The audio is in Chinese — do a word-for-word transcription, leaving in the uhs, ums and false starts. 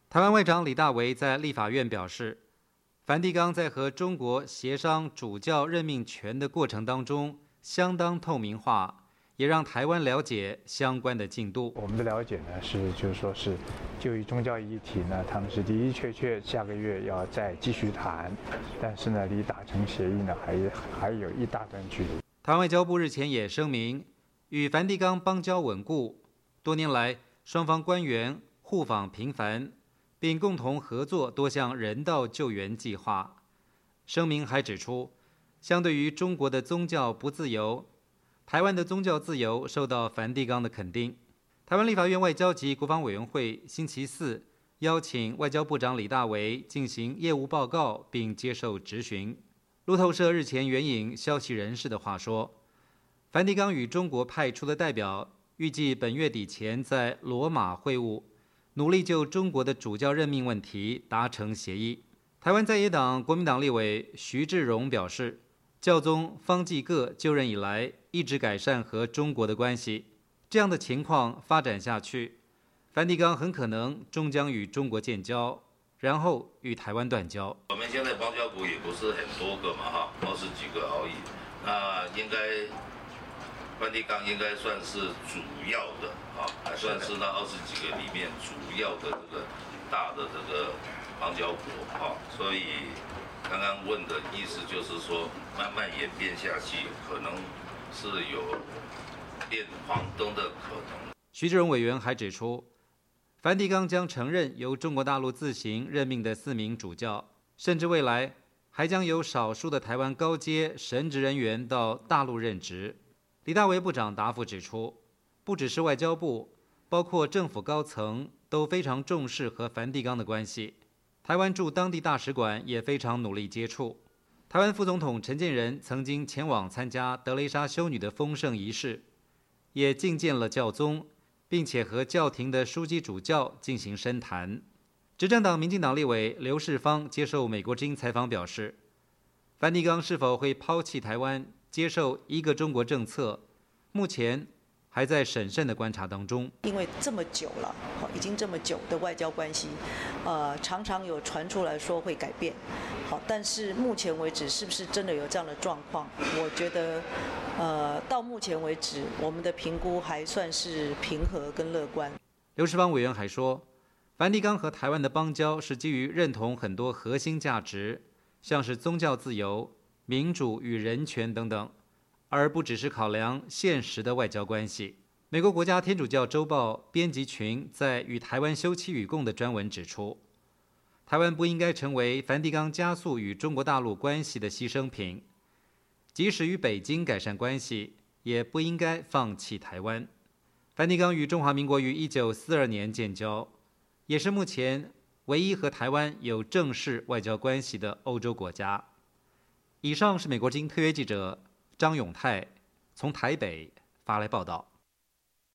台湾外长李大维在立法院表示，梵蒂冈在和中国协商主教任命权的过程当中相当透明化，也让台湾了解相关的进度。 我们的了解呢是，就是说是就于宗教议题呢，他们是的的确确下个月要再继续谈，但是呢，离达成协议呢还还有一大段距离。 台湾外交部日前也声明，与梵蒂冈邦交稳固，多年来双方官员互访频繁，并共同合作多项人道救援计划。声明还指出，相对于中国的宗教不自由，台湾的宗教自由受到梵蒂冈的肯定。台湾立法院外交及国防委员会星期四邀请外交部长李大维进行业务报告，并接受质询。路透社日前援引消息人士的话说，梵蒂冈与中国派出的代表预计本月底前在罗马会晤，努力就中国的主教任命问题达成协议。台湾在野党国民党立委徐志荣表示，教宗方济各就任以来一直改善和中国的关系，这样的情况发展下去，梵蒂冈很可能终将与中国建交，然后与台湾断交。 我们现在邦交国也不是很多个嘛，哈，二十几个而已。那应该梵蒂冈应该算是主要的啊，还算是那二十几个里面主要的这个大的这个邦交国啊。所以刚刚问的意思就是说，慢慢演变下去，可能是有变黄灯的可能。 徐志荣委员还指出，梵蒂冈将承认由中国大陆自行任命的四名主教，甚至未来还将有少数的台湾高阶神职人员到大陆任职。李大维部长答复指出，不只是外交部，包括政府高层都非常重视和梵蒂冈的关系。台湾驻当地大使馆也非常努力接触。台湾副总统陈建仁曾经前往参加德雷莎修女的封圣仪式，也觐见了教宗，并且和教廷的枢机主教进行深谈。执政党民进党立委刘世芳接受美国之音采访表示，梵蒂冈是否会抛弃台湾，接受一个中国政策，目前还在审慎的观察当中。 因为这么久了，已经这么久的外交关系，呃，常常有传出来说会改变，好，但是目前为止是不是真的有这样的状况？我觉得，呃，到目前为止，我们的评估还算是平和跟乐观。 刘世芳委员还说，梵蒂冈和台湾的邦交是基于认同很多核心价值，像是宗教自由、民主与人权等等，而不只是考量现实的外交关系。美国国家天主教周报编辑群在与台湾休戚与共的专文指出，台湾不应该成为梵蒂冈加速与中国大陆关系的牺牲品，即使与北京改善关系，也不应该放弃台湾。梵蒂冈与中华民国于一九四二年建交，也是目前唯一和台湾有正式外交关系的欧洲国家。以上是美国之音特约记者张永泰从台北发来报道。